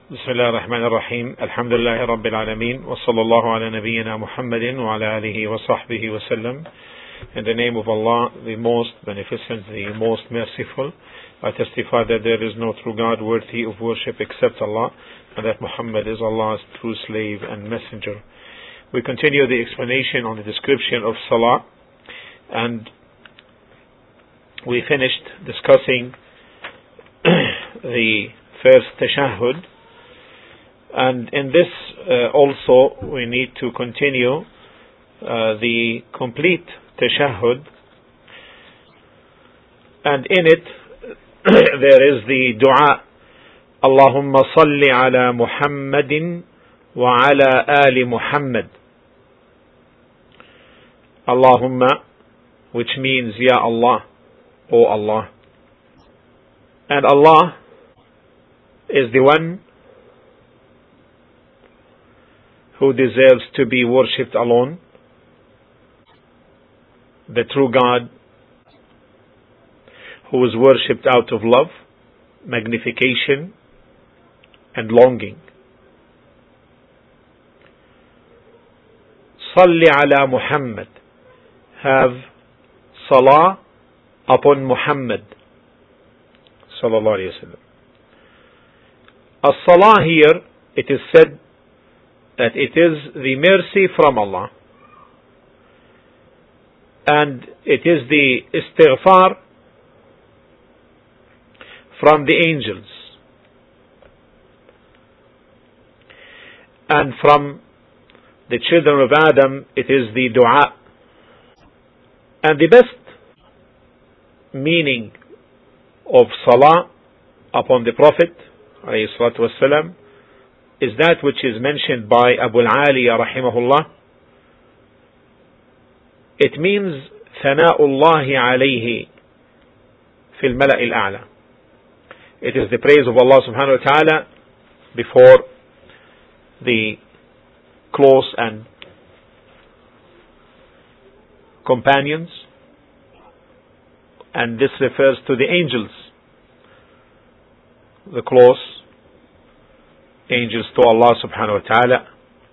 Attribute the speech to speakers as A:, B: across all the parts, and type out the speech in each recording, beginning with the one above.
A: بسم الله الرحمن الرحيم الحمد لله رب العالمين وصلى الله على نبينا محمد وعلى آله وصحبه وسلم. In the name of Allah, the most beneficent, the most merciful, I testify that there is no true God worthy of worship except Allah, and that Muhammad is Allah's true slave and messenger. We continue the explanation on the description of Salah, and we finished discussing the first tashahhud. And in this also we need to continue the complete tashahhud, and in it there is the dua Allahumma salli ala Muhammadin wa ala ali Muhammad. Allahumma, which means Ya Allah, O Allah. And Allah is the one who deserves to be worshipped alone, the true God, who is worshipped out of love, magnification, and longing. Salli ala Muhammad, have salah upon Muhammad sallallahu alayhi wa sallam. As-salah here, it is said that it is the mercy from Allah, and it is the istighfar from the angels, and from the children of Adam it is the dua. And the best meaning of salah upon the Prophet alayhi salatu wassalam is that which is mentioned by Abu al-Aliya rahimahullah. It means Thana'ullahi alayhi fil mala'i al-a'la. It is the praise of Allah subhanahu wa ta'ala before the close and companions, and this refers to the angels, the close angels to Allah subhanahu wa ta'ala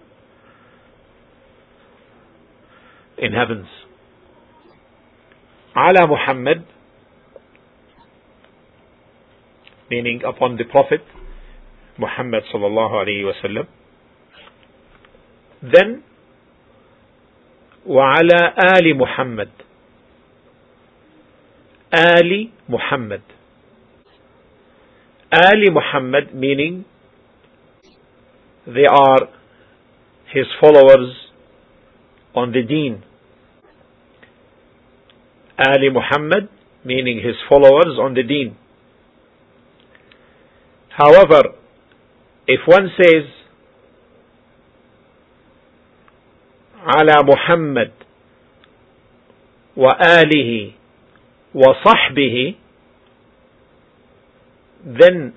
A: in heavens. Ala Muhammad, meaning upon the Prophet Muhammad sallallahu alayhi wa sallam. Then wa ala ali Muhammad, Ali Muhammad. Ali Muhammad meaning they are his followers on the deen. Ali Muhammad meaning his followers on the deen. However, if one says ala Muhammad wa alihi wa sahbihi, then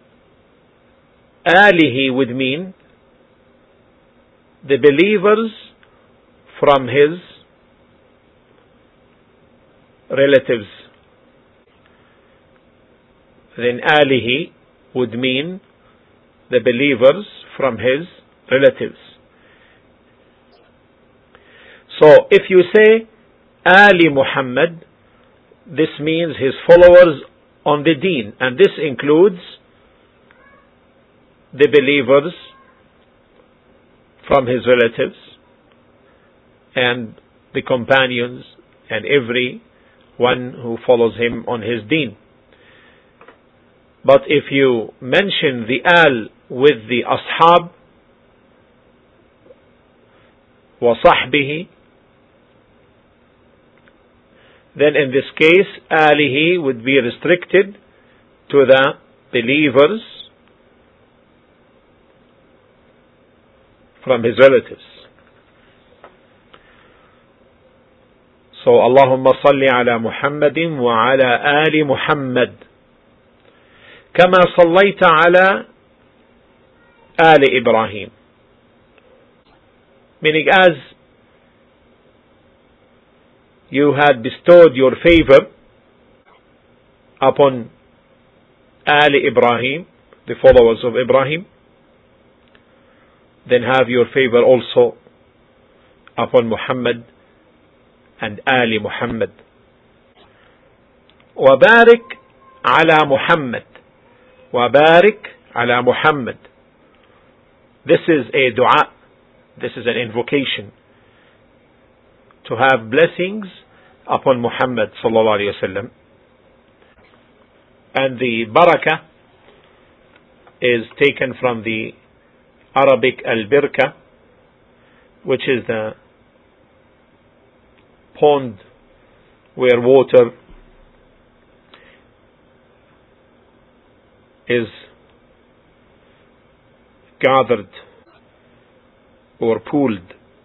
A: alihi would mean the believers from his relatives. Then alihi would mean the believers from his relatives. So if you say Ali Muhammad, this means his followers on the deen, and this includes the believers from his relatives and the companions and every one who follows him on his deen. But if you mention the al with the ashab wa sahbihi, then in this case alihi would be restricted to the believers from his relatives. So Allahumma salli ala Muhammadin wa ala ali Muhammad kama sallaita ala ali Ibrahim, meaning as you had bestowed your favor upon Ali Ibrahim, the followers of Ibrahim, then have your favor also upon Muhammad and Ali Muhammad. وبارك على محمد. وبارك على محمد. This is a dua. This is an invocation to have blessings upon Muhammad sallallahu alaihi wasallam. And the barakah is taken from the Arabic al-birka, which is the pond where water is gathered or pooled.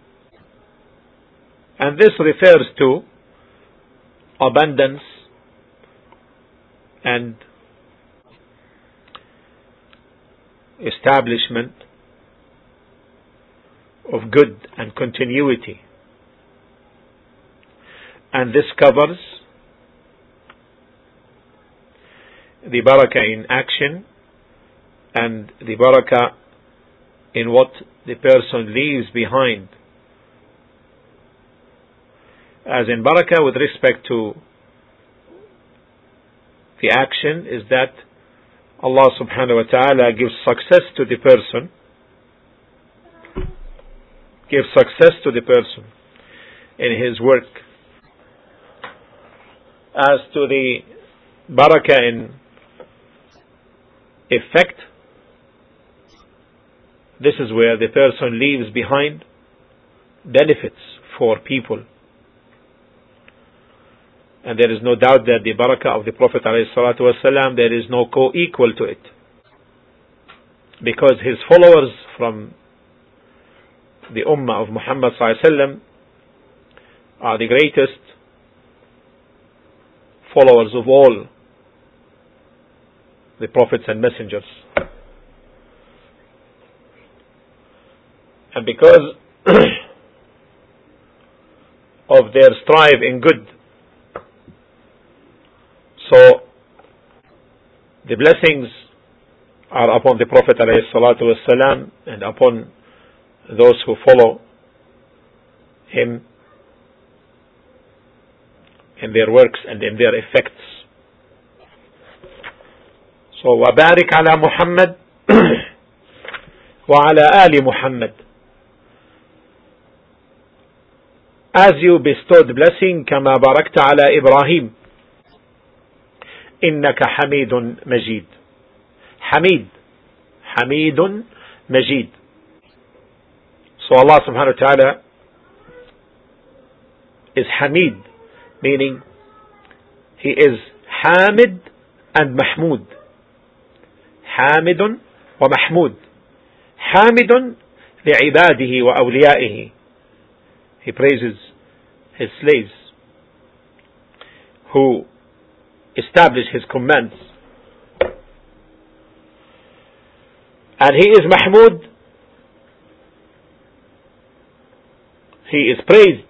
A: And this refers to abundance and establishment of good and continuity. And this covers the barakah in action and the barakah in what the person leaves behind. As in barakah with respect to the action is that Allah subhanahu wa ta'ala gives success to the person, in his work. As to the barakah in effect, this is where the person leaves behind benefits for people. And there is no doubt that the barakah of the Prophet ﷺ, there is no co-equal to it. Because his followers from the ummah of Muhammad ﷺ are the greatest followers of all the prophets and messengers. And because of their strive in good, so the blessings are upon the Prophet ﷺ and upon those who follow him in their works and in their effects. So وَبَارِكْ عَلَى مُحَمَّدٍ وَعَلَى آلِ مُحَمَّدٍ. As you bestowed blessing, كَمَا بَارَكْتَ عَلَى إِبْرَاهِيمَ إِنَّكَ حَمِيدٌ مَجِيدٌ. حميد مجيد. So Allah subhanahu wa ta'ala is Hamid, meaning He is Hamid and Mahmud. Hamidun wa Mahmud. Hamidun li'ibadihi wa awliyaihi. He praises His slaves who establish His commands. And He is Mahmud. He is praised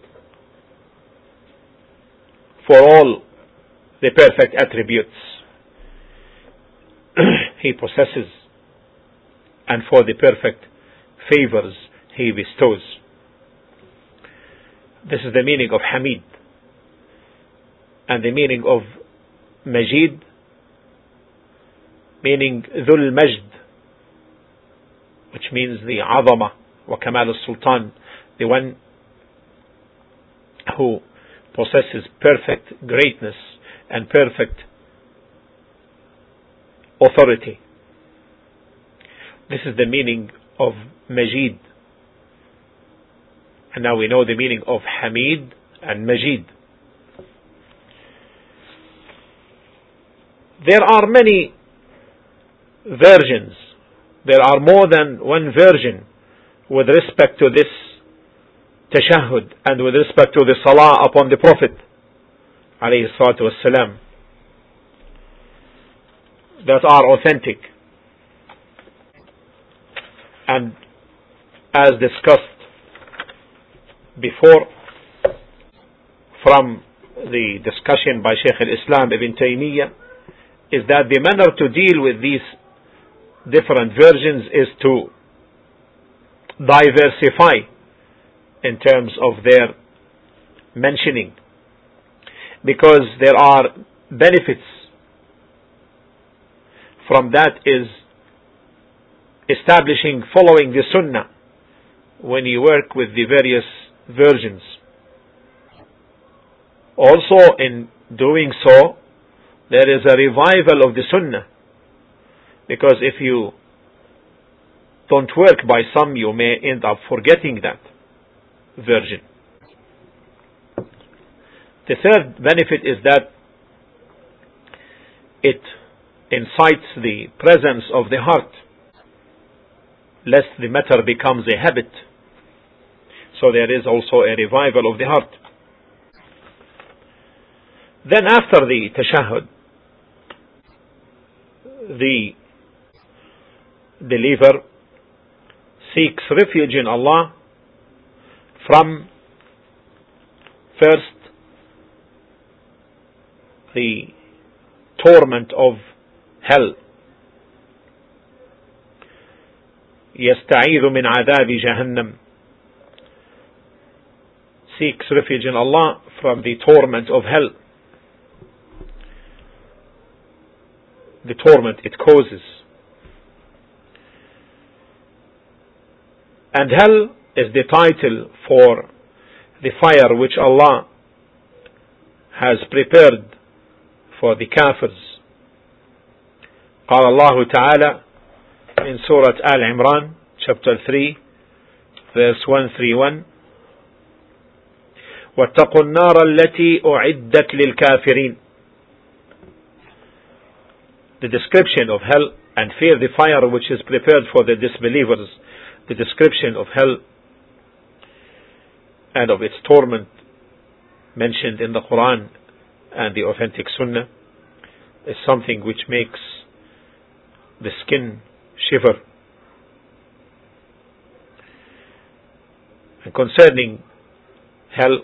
A: for all the perfect attributes He possesses and for the perfect favors He bestows. This is the meaning of Hamid. And the meaning of Majid, meaning Dhul Majd, which means the Azama wa Kamal al-Sultan, the one who possesses perfect greatness and perfect authority. This is the meaning of Majid. And now we know the meaning of Hamid and Majid. There are many versions. There are more than one version with respect to this tashahhud and with respect to the salah upon the Prophet alayhi salatu wassalam, that are authentic. And as discussed before from the discussion by Shaykh al-Islam Ibn Taymiyyah, is that the manner to deal with these different versions is to diversify in terms of their mentioning, because there are benefits. From that is establishing, following the Sunnah when you work with the various versions. Also, in doing so, there is a revival of the Sunnah, because if you don't work by some, you may end up forgetting that version. The third benefit is that it incites the presence of the heart, lest the matter becomes a habit. So there is also a revival of the heart. Then after the tashahhud, the believer seeks refuge in Allah from, first, the torment of hell. يستعيذ من عذاب جهنم. Seeks refuge in Allah from the torment of hell. The torment it causes. And hell is the title for the fire which Allah has prepared for the kafirs. قال الله تعالى in Surah Al-Imran, chapter 3, verse 131, واتقوا النار التي أعدت للكافرين. The description of hell, and fear the fire which is prepared for the disbelievers. The description of hell and of its torment mentioned in the Quran and the authentic Sunnah is something which makes the skin shiver. And concerning hell,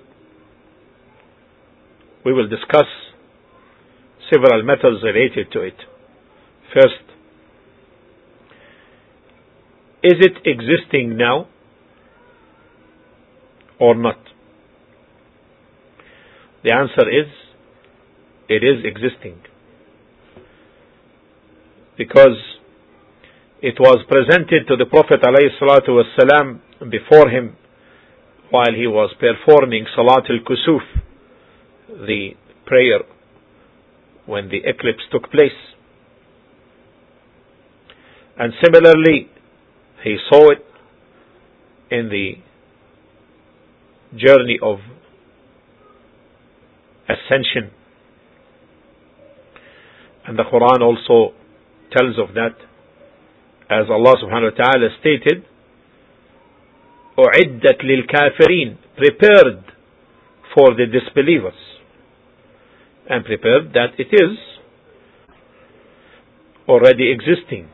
A: we will discuss several matters related to it. First, is it existing now or not? The answer is, it is existing, because it was presented to the Prophet ﷺ before him while he was performing Salat al-Kusuf, the prayer when the eclipse took place. And similarly, he saw it in the journey of ascension. And the Quran also tells of that, as Allah subhanahu wa ta'ala stated, أُعِدَّتْ لِلْكَافِرِينَ, prepared for the disbelievers. And prepared, that it is already existing.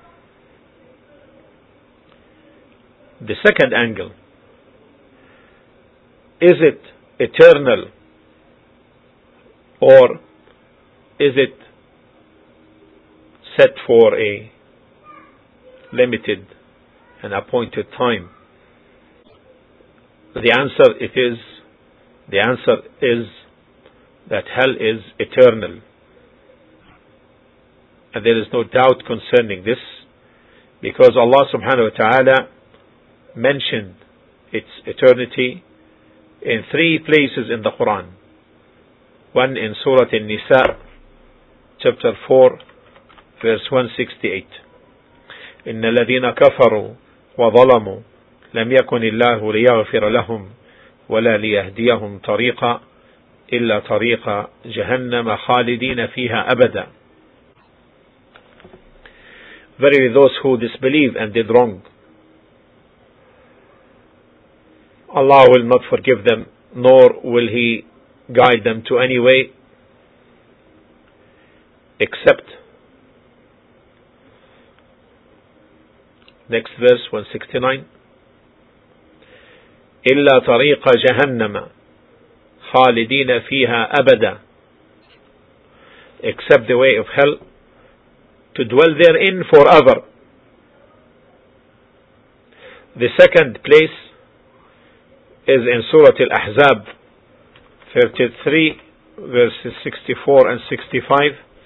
A: The second angle, is it eternal, or is it set for a limited and appointed time? The answer is that hell is eternal, and there is no doubt concerning this, because Allah subhanahu wa ta'ala mentioned its eternity in 3 places in the Quran. One in Surah An-Nisa, chapter 4, verse 168. إن الذين كفروا وظلموا لم يكن الله ليغفر لهم ولا ليهديهم طريقا إلا طريق جهنم خالدين فيها أبدا. Verily those who disbelieve and did wrong, Allah will not forgive them, nor will He guide them to any way except, next verse 169, إلا طريق جهنم خالدين فيها أبدا, except the way of hell, to dwell therein forever. The second place is in Surah Al-Ahzab 33 verses 64 and 65.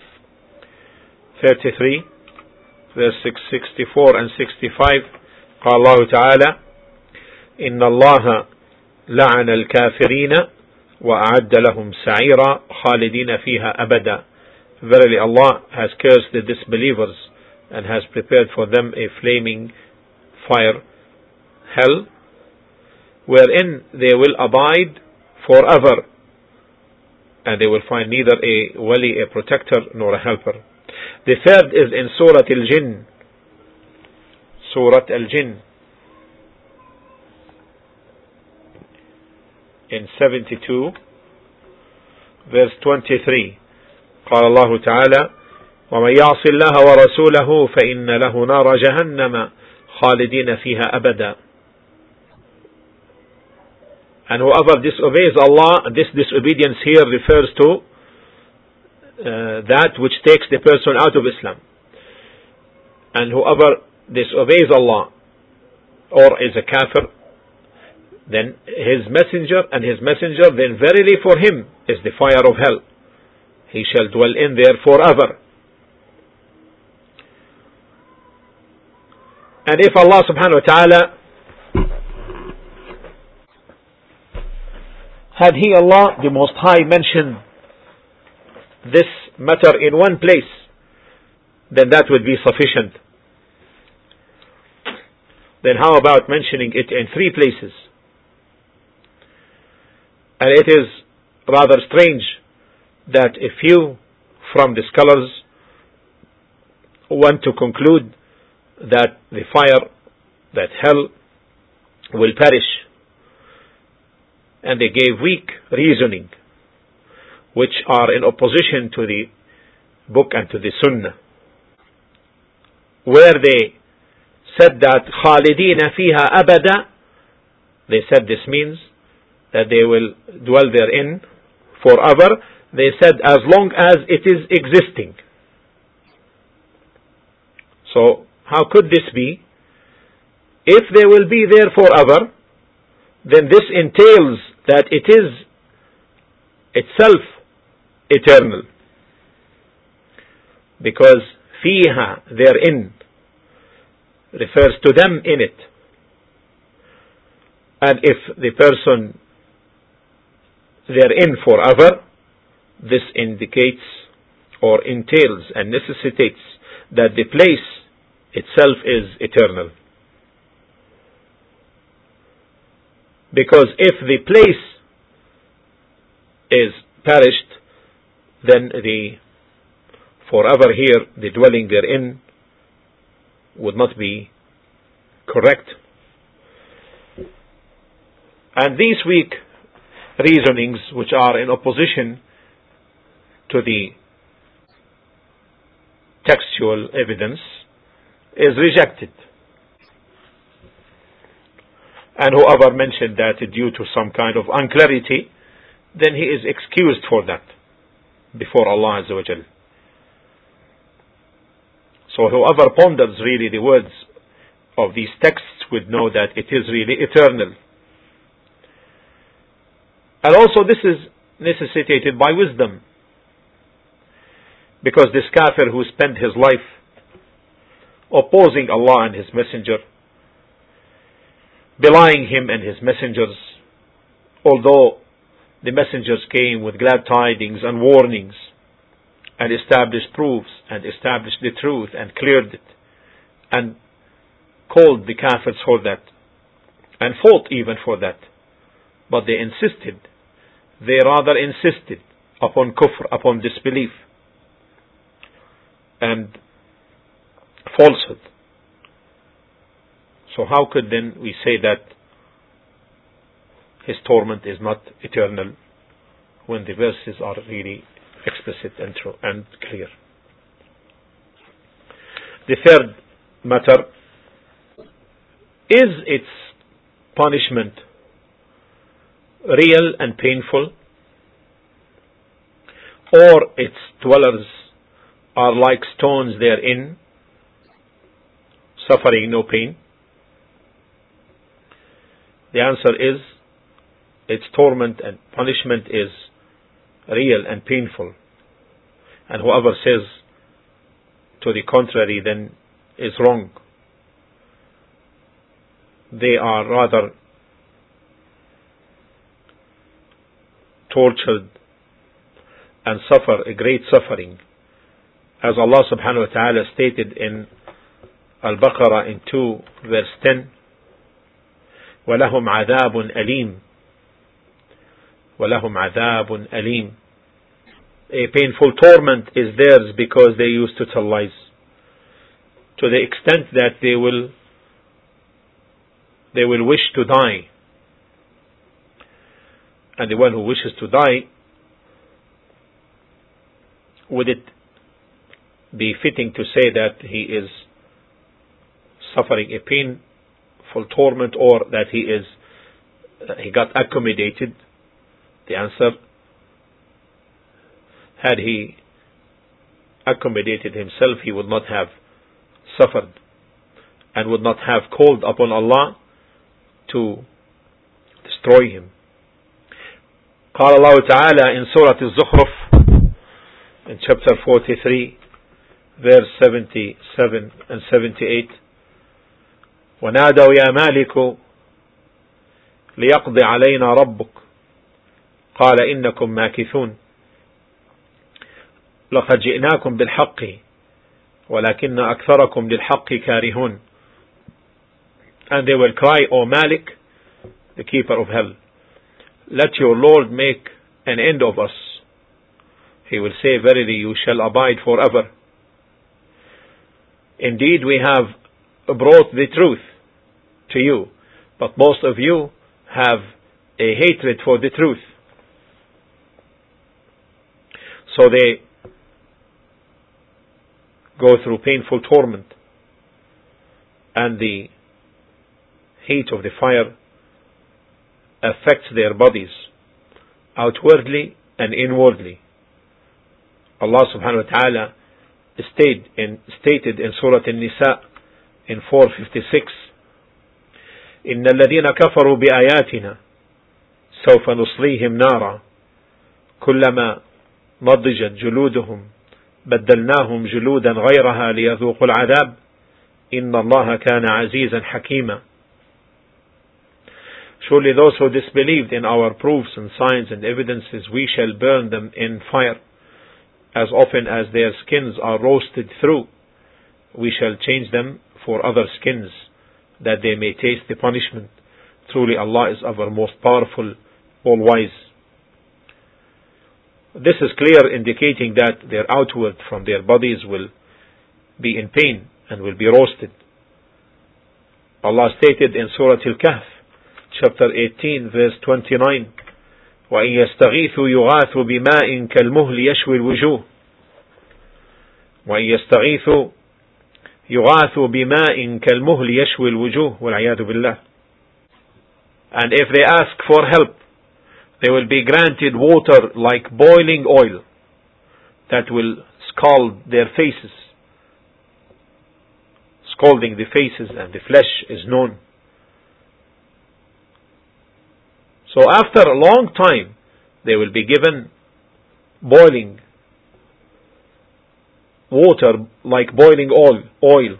A: 33 verses 64 and 65. قال الله تعالى إن الله لعن الكافرين وأعد لهم سعيرا خالدين فيها أبدا. Verily Allah has cursed the disbelievers and has prepared for them a flaming fire, hell, wherein they will abide forever, and they will find neither a wali, a protector, nor a helper. The third is in Surah Al-Jinn. Surah Al-Jinn in 72 verse 23. قال الله تعالى ومن يعص الله ورسوله فإن له نار جهنم خالدين فيها أبدا. And whoever disobeys Allah, this disobedience here refers to that which takes the person out of Islam. And whoever disobeys Allah or is a kafir, then his messenger, then verily for him is the fire of hell. He shall dwell in there forever. And if Allah subhanahu wa ta'ala had He, Allah the Most High, mentioned this matter in one place, then that would be sufficient. Then how about mentioning it in 3 places? And it is rather strange that a few from the scholars want to conclude that the fire, that hell, will perish. And they gave weak reasoning, which are in opposition to the book and to the Sunnah, where they said that خالدين فيها أبدا. They said this means that they will dwell therein forever. They said as long as it is existing. So how could this be? If they will be there forever, then this entails that it is itself eternal. Because فيها, therein, refers to them in it. And if the person therein forever, this indicates or entails and necessitates that the place itself is eternal. Because if the place is perished, then the forever here, the dwelling therein, would not be correct. And these weak reasonings, which are in opposition to the textual evidence, is rejected. And whoever mentioned that due to some kind of unclarity, then he is excused for that before Allah Azza wa Jal. So whoever ponders really the words of these texts would know that it is really eternal. And also this is necessitated by wisdom. Because this kafir who spent his life opposing Allah and His Messenger, belying Him and His messengers, although the messengers came with glad tidings and warnings, and established proofs, and established the truth, and cleared it, and called the kafirs for that, and fought even for that. But they rather insisted upon kufr, upon disbelief, and falsehood. So how could then we say that his torment is not eternal, when the verses are really explicit and true and clear? The third matter is its punishment real and painful, or its dwellers are like stones therein, suffering no pain? The answer is, its torment and punishment is real and painful. And whoever says to the contrary then is wrong. They are rather tortured and suffer a great suffering. As Allah subhanahu wa ta'ala stated in Al-Baqarah in 2 verse 10, وَلَهُمْ عَذَابٌ أَلِيمٌ وَلَهُمْ عَذَابٌ أَلِيمٌ. A painful torment is theirs because they used to tell lies, to the extent that they will wish to die. And the one who wishes to die, would it be fitting to say that he is suffering a painful torment, or that he got accommodated? The answer, had he accommodated himself, he would not have suffered and would not have called upon Allah to destroy him. قال الله تعالى in Surah Al-Zukhruf in chapter 43 verse 77 and 78, وَنَادَوْا يَا مَالِكُ لِيَقْضِ عَلَيْنَا رَبُّكَ قَالَ إِنَّكُمْ مَاكِثُونَ لَقَدْ جِئْنَاكُمْ بِالْحَقِّ وَلَكِنَّ أَكْثَرَكُمْ لِلْحَقِّ كَارِهُونَ. And they will cry, O Malik, the keeper of hell, let your Lord make an end of us. He will say, verily you shall abide forever. Indeed, we have brought the truth to you, but most of you have a hatred for the truth. So they go through painful torment, and the heat of the fire affects their bodies outwardly and inwardly. Allah subhanahu wa ta'ala stated in Surah An-Nisa in 456, إن الذين كفروا بآياتنا سوف نصليهم نارا كلما نضجت جلودهم بدلناهم جلودا غيرها ليذوقوا العذاب إن الله كان عزيزا حكيما. Surely those who disbelieved in our proofs and signs and evidences, we shall burn them in fire. As often as their skins are roasted through, we shall change them for other skins, that they may taste the punishment. Truly Allah is our most powerful, all-wise. This is clear, indicating that their outward from their bodies will be in pain and will be roasted. Allah stated in Surah Al-Kahf, chapter 18, verse 29, وَإِن يَسْتَغِيثُوا يُغَاثُوا بِمَاءٍ كَالْمُهْلِ يَشْوِي الْوُجُوهِ وَإِن يَسْتَغِيثُوا يُغَاثُوا بِمَاءٍ كَالْمُهْلِ يَشْوِي الْوُجُوهِ وَالْعِيَاذُ بِاللَّهِ. And if they ask for help, they will be granted water like boiling oil that will scald their faces. Scalding the faces and the flesh is known. So after a long time, they will be given boiling water like boiling oil.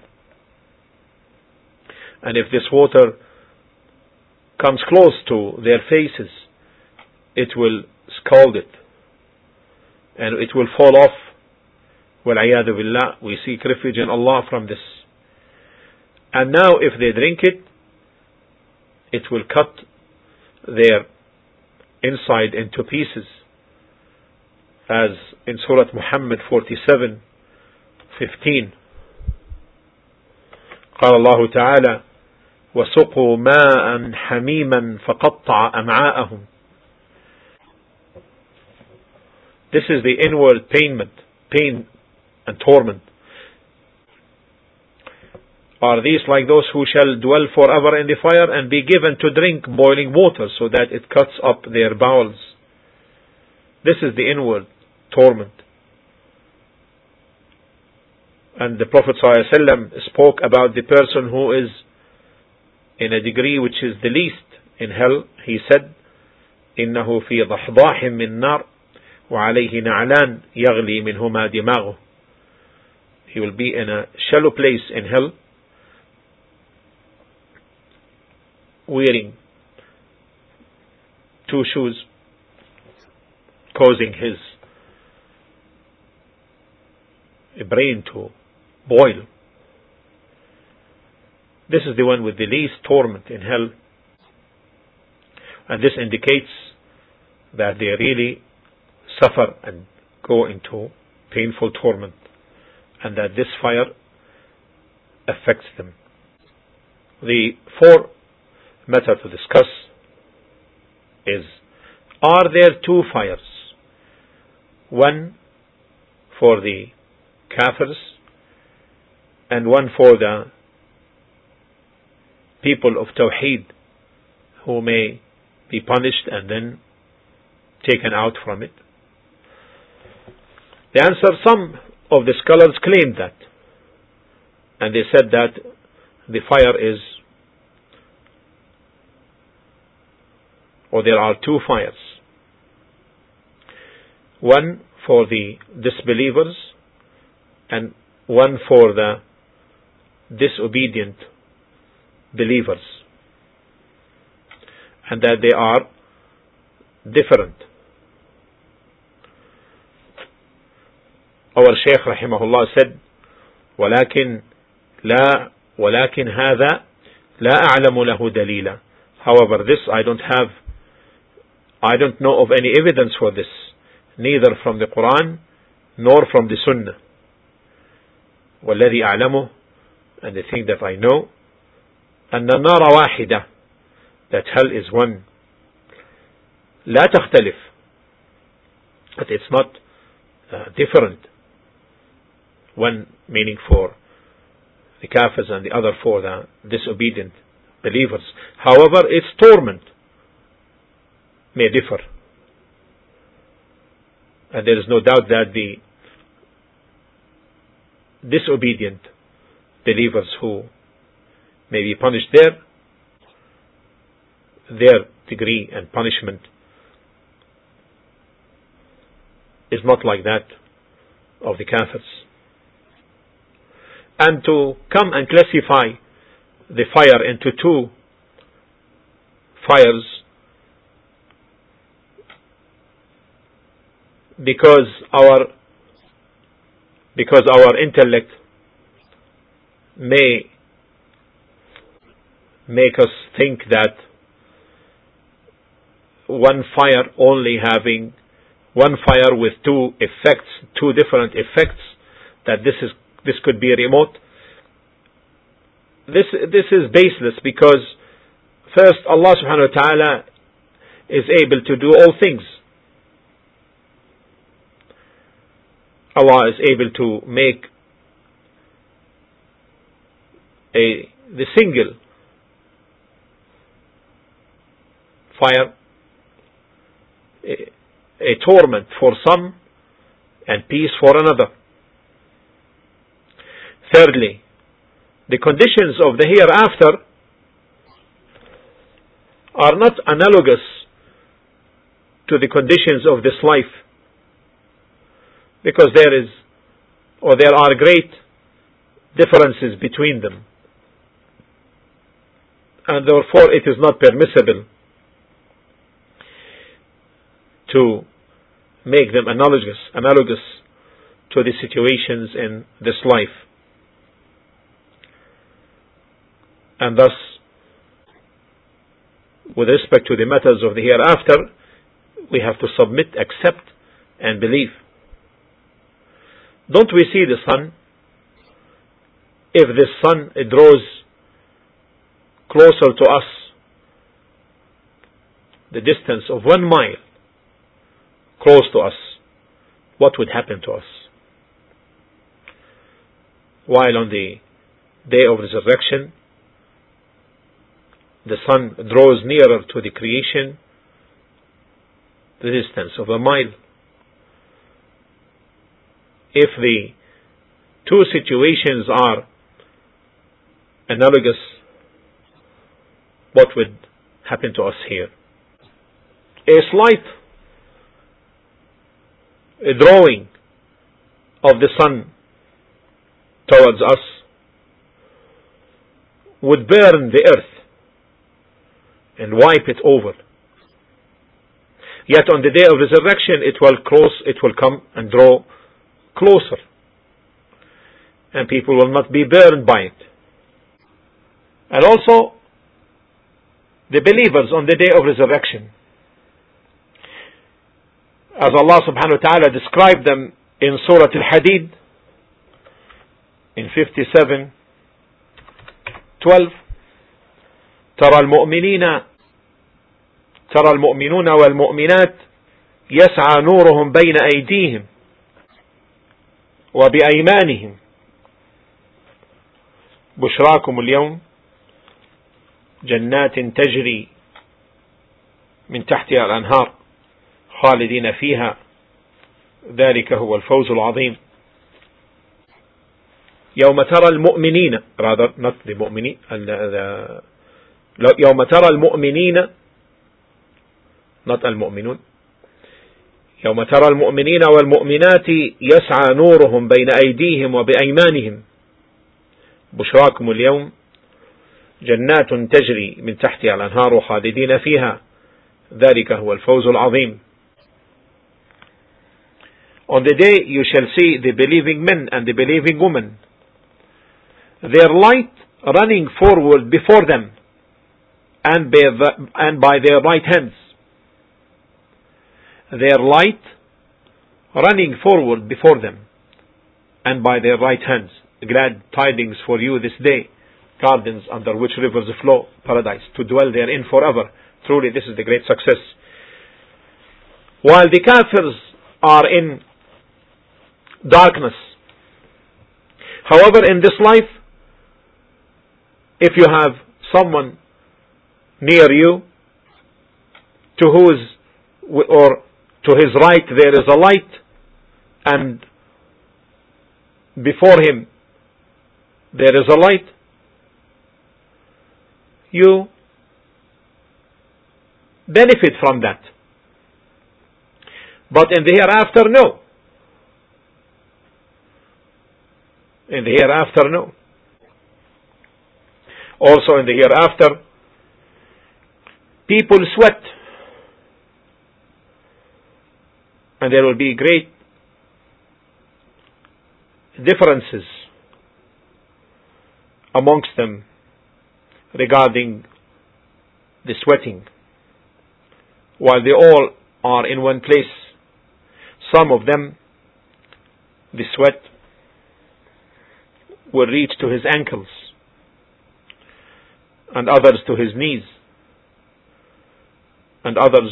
A: And if this water comes close to their faces, it will scald it, and it will fall off. وَالْعِيَاذُ بِاللَّهِ. We seek refuge in Allah from this. And now if they drink it, it will cut their inside into pieces, as in Surah Muhammad 47:15. قال الله تعالى وَسُقُوا مَاءً حَمِيمًا فَقَطَّعَ أَمْعَاءَهُمْ. This is the inward pain and torment. Are these like those who shall dwell forever in the fire and be given to drink boiling water so that it cuts up their bowels? This is the inward torment. And the Prophet ﷺ spoke about the person who is in a degree which is the least in hell, he said, إنه في ضحضاح من نار وعليه نعلان يغلي منهما دماغه. He will be in a shallow place in hell, wearing 2 shoes, causing his brain to boil. This is the one with the least torment in hell, and this indicates that they really suffer and go into painful torment, and that this fire affects them. The 4th matter to discuss is, are there 2 fires? One for the kafirs and one for the people of Tawheed, who may be punished and then taken out from it? The answer, some of the scholars claim that, and they said that the fire is, or there are 2 fires, one for the disbelievers and one for the disobedient believers, and that they are different. Our Shaykh rahimahullah said, ولكن هذا لا أعلم له دليلا. However, this I don't know of any evidence for this, neither from the Quran nor from the Sunnah. والذي أعلمه, and the thing that I know, أن النار واحدة, that hell is one, لا تختلف, that it's not different, one meaning for the kafirs and the other for the disobedient believers. However, its torment may differ, and there is no doubt that the disobedient believers who may be punished there, their degree and punishment is not like that of the kafirs. And to come and classify the fire into 2 fires because our intellect may make us think that one fire only having one fire with 2 effects, 2 different effects, that this could be remote. This is baseless, because first, Allah subhanahu wa ta'ala is able to do all things. Allah is able to make the single fire a torment for some and peace for another. Thirdly, the conditions of the hereafter are not analogous to the conditions of this life, because there are great differences between them, and therefore it is not permissible to make them analogous to the situations in this life. And thus, with respect to the matters of the hereafter, we have to submit, accept, and believe. Don't we see the sun? If the sun draws closer to us, the distance of 1 mile close to us, what would happen to us? While on the day of resurrection, the sun draws nearer to the creation, the distance of 1 mile. If the 2 situations are analogous, what would happen to us here. A slight drawing of the sun towards us would burn the earth and wipe it over. Yet on the day of resurrection it will come and draw closer, and people will not be burned by it. And also the believers on the day of resurrection, as Allah subhanahu wa ta'ala described them in Surah Al-Hadid in 57:12, ترى المؤمنون والمؤمنات يسعى نورهم بين أيديهم وبأيمانهم بشراكم اليوم جنات تجري من تحتها الأنهار خالدين فيها ذلك هو الفوز العظيم. يوم ترى المؤمنين يوم ترى المؤمنين not المؤمنون يوم ترى المؤمنين والمؤمنات يسعى نورهم بين أيديهم وبأيمانهم بشراكم اليوم جنات تجري من تحتها الأنهار خالدين فيها ذلك هو الفوز العظيم. On the day you shall see the believing men and the believing women, their light running forward before them and by their right hands. Their light running forward before them and by their right hands. Glad tidings for you this day, gardens under which rivers flow, paradise, to dwell therein forever. Truly this is the great success. While the kafirs are in darkness, however, in this life, if you have someone near you to his right there is a light, and before him there is a light, you benefit from that. But in the hereafter, no. In the hereafter, no. Also in the hereafter, people sweat, and there will be great differences amongst them regarding the sweating. While they all are in one place, some of them, the sweat will reach to his ankles, and others to his knees, and others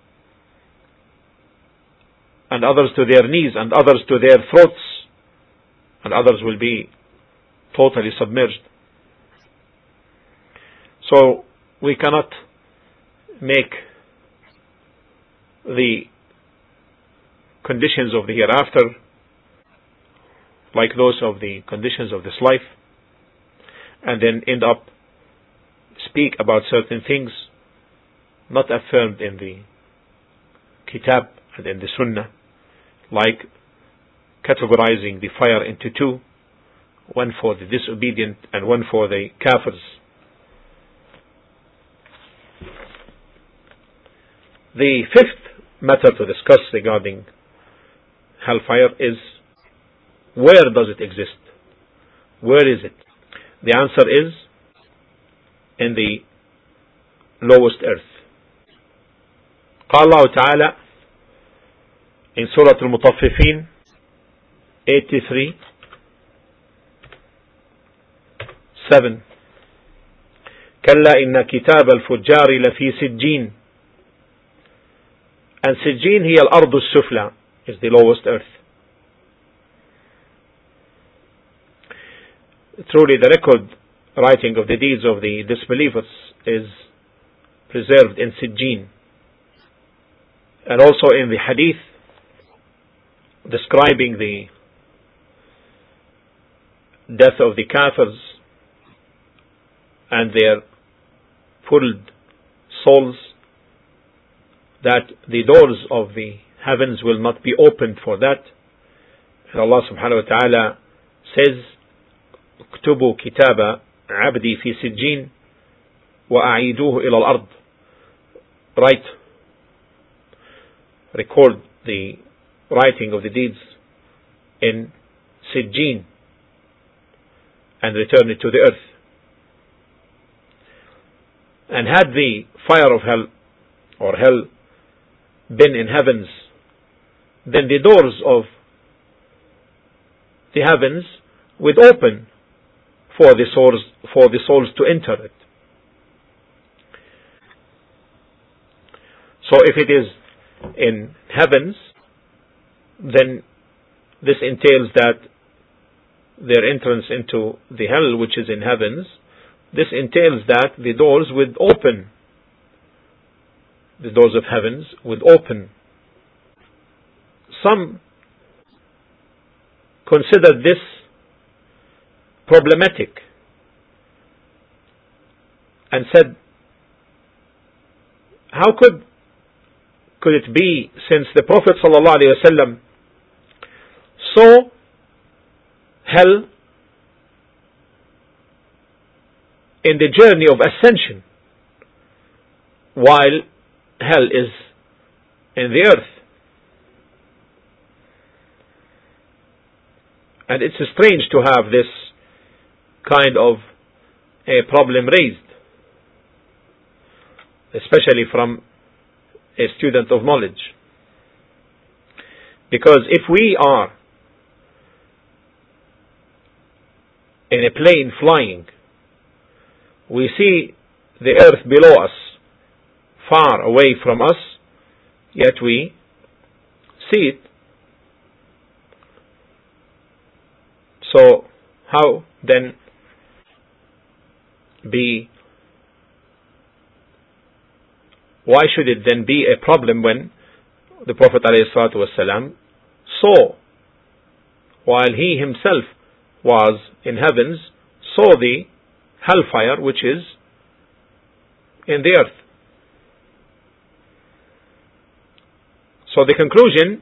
A: to their knees, and others to their throats, and others will be totally submerged. So we cannot make the conditions of the hereafter like those of the conditions of this life, and then end up speak about certain things not affirmed in the Kitab and in the Sunnah, like categorizing the fire into two, one for the disobedient and one for the kafirs. The fifth matter to discuss regarding hellfire is, where does it exist? Where is it? The answer is in the lowest earth. قال الله تعالى in Surah Al-Mutaffifin 83:7 كلا إن كتاب الفجار لفي سجين. And Sijjin هي الأرض السفلى, is the lowest earth. Truly the record writing of the deeds of the disbelievers is preserved in Sijjin. And also in the hadith describing the death of the kafirs and their pulled souls, that the doors of the heavens will not be opened for that. And Allah subhanahu wa ta'ala says, اكتبوا كتاب عبدي في سجين وأعيدوه إلى الأرض. Write, record the writing of the deeds in Sijjin and return it to the earth. And had the fire of hell or hell been in heavens, then the doors of the heavens would open for the souls to enter it. So if it is in heavens, then this entails that their entrance into the hell which is in heavens, this entails that the doors would open. The doors of heavens would open. Some consider this problematic and said, how could it be, since the Prophet ﷺ saw hell in the journey of ascension while hell is in the earth? And it's strange to have this kind of a problem raised, especially from a student of knowledge. Because if we are in a plane flying, we see the earth below us, far away from us, yet we see it. So how then why should it then be a problem when the Prophet ﷺ saw, while he himself was in heavens, saw the hellfire which is in the earth? So the conclusion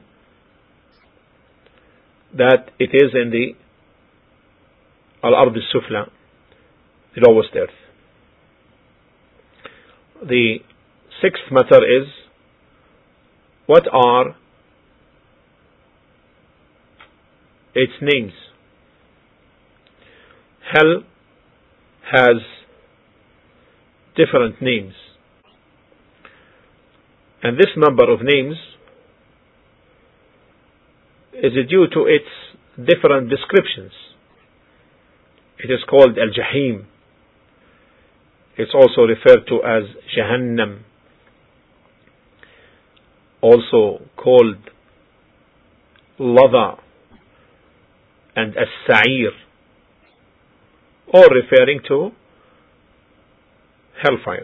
A: that it is in the Al-Ard al-Sufla, the lowest earth. The sixth matter is, what are its names? Hell has different names, and this number of names is due to its different descriptions. It is called Al-Jahim. It's also referred to as Jahannam, also called Lada and As-Sa'ir, all referring to hellfire.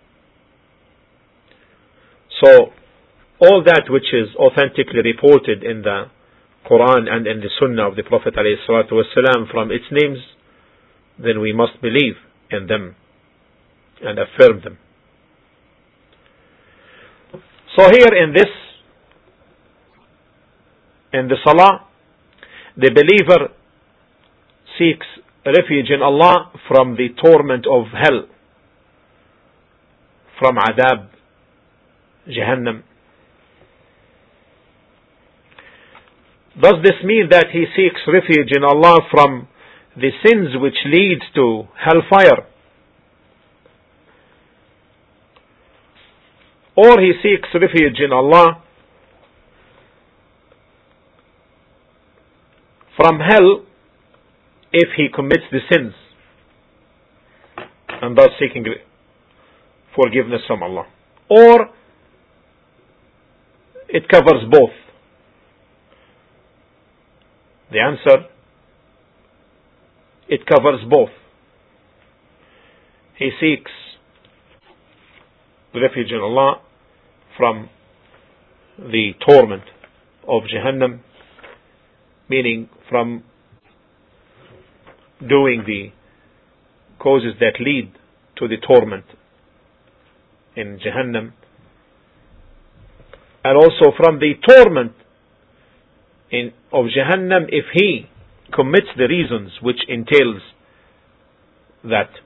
A: So all that which is authentically reported in the Quran and in the Sunnah of the Prophet ﷺ from its names, then we must believe in them and affirm them. So here in the Salah, the believer seeks refuge in Allah from the torment of hell, from Adab, Jahannam. Does this mean that he seeks refuge in Allah from the sins which lead to hellfire? Or he seeks refuge in Allah from hell if he commits the sins, and thus seeking forgiveness from Allah? Or it covers both? The answer, it covers both. He seeks refuge in Allah from the torment of Jahannam, meaning from doing the causes that lead to the torment in Jahannam, and also from the torment of Jahannam if he commits the reasons which entails that.